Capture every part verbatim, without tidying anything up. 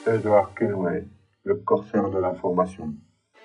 Edward Kenway, le corsaire de l'information.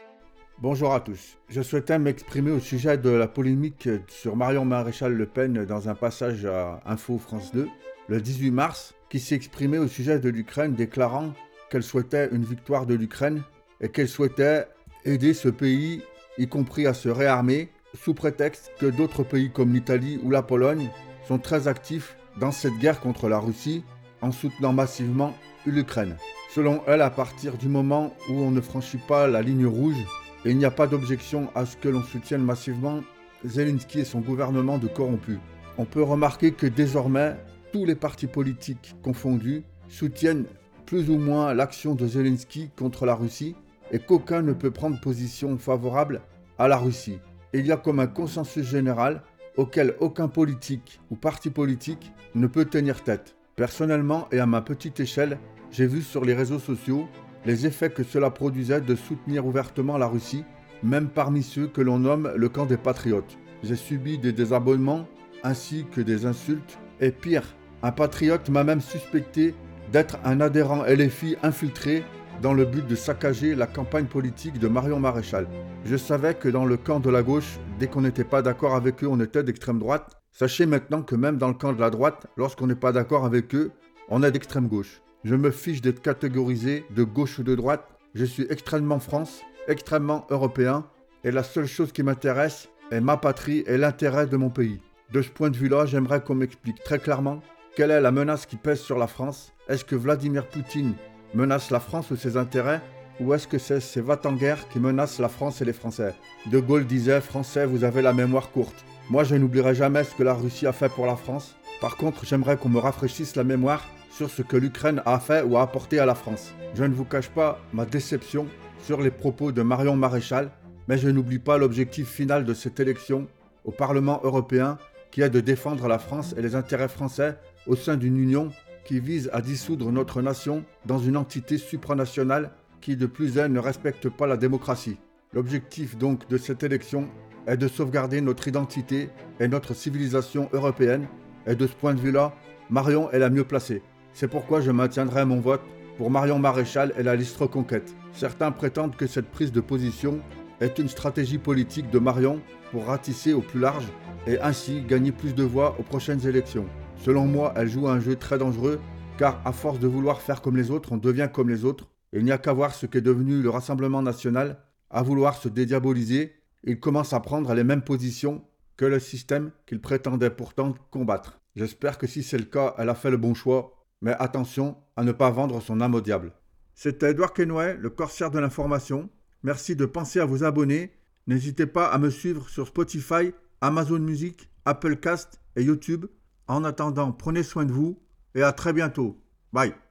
Bonjour à tous. Je souhaitais m'exprimer au sujet de la polémique sur Marion Maréchal Le Pen dans un passage à Info France deux, le dix-huit mars, qui s'est exprimé au sujet de l'Ukraine, déclarant qu'elle souhaitait une victoire de l'Ukraine et qu'elle souhaitait aider ce pays, y compris à se réarmer, sous prétexte que d'autres pays comme l'Italie ou la Pologne sont très actifs dans cette guerre contre la Russie en soutenant massivement l'Ukraine. Selon elle, à partir du moment où on ne franchit pas la ligne rouge, et il n'y a pas d'objection à ce que l'on soutienne massivement Zelensky et son gouvernement de corrompus. On peut remarquer que désormais, tous les partis politiques confondus soutiennent plus ou moins l'action de Zelensky contre la Russie et qu'aucun ne peut prendre position favorable à la Russie. Il y a comme un consensus général auquel aucun politique ou parti politique ne peut tenir tête. Personnellement et à ma petite échelle, j'ai vu sur les réseaux sociaux les effets que cela produisait de soutenir ouvertement la Russie, même parmi ceux que l'on nomme le camp des patriotes. J'ai subi des désabonnements ainsi que des insultes, et pire, un patriote m'a même suspecté d'être un adhérent L F I infiltré dans le but de saccager la campagne politique de Marion Maréchal. Je savais que dans le camp de la gauche, dès qu'on n'était pas d'accord avec eux, on était d'extrême droite. Sachez maintenant que même dans le camp de la droite, lorsqu'on n'est pas d'accord avec eux, on est d'extrême gauche. Je me fiche d'être catégorisé de gauche ou de droite. Je suis extrêmement France, extrêmement européen, et la seule chose qui m'intéresse est ma patrie et l'intérêt de mon pays. De ce point de vue-là, j'aimerais qu'on m'explique très clairement quelle est la menace qui pèse sur la France. Est-ce que Vladimir Poutine menace la France ou ses intérêts, ou est-ce que c'est ces va-t-en-guerre qui menacent la France et les Français? De Gaulle disait « Français, vous avez la mémoire courte ». Moi, je n'oublierai jamais ce que la Russie a fait pour la France. Par contre, j'aimerais qu'on me rafraîchisse la mémoire sur ce que l'Ukraine a fait ou a apporté à la France. Je ne vous cache pas ma déception sur les propos de Marion Maréchal, mais je n'oublie pas l'objectif final de cette élection au Parlement européen, qui est de défendre la France et les intérêts français au sein d'une union qui vise à dissoudre notre nation dans une entité supranationale qui de plus est ne respecte pas la démocratie. L'objectif donc de cette élection est de sauvegarder notre identité et notre civilisation européenne, et de ce point de vue-là, Marion est la mieux placée. C'est pourquoi je maintiendrai mon vote pour Marion Maréchal et la liste Reconquête. Certains prétendent que cette prise de position est une stratégie politique de Marion pour ratisser au plus large et ainsi gagner plus de voix aux prochaines élections. Selon moi, elle joue un jeu très dangereux, car à force de vouloir faire comme les autres, on devient comme les autres. Il n'y a qu'à voir ce qu'est devenu le Rassemblement national, à vouloir se dédiaboliser. Il commence à prendre les mêmes positions que le système qu'il prétendait pourtant combattre. J'espère que si c'est le cas, elle a fait le bon choix, mais attention à ne pas vendre son âme au diable. C'était Edward Kenway, le corsaire de l'information. Merci de penser à vous abonner. N'hésitez pas à me suivre sur Spotify, Amazon Music, Apple Cast et YouTube. En attendant, prenez soin de vous et à très bientôt. Bye.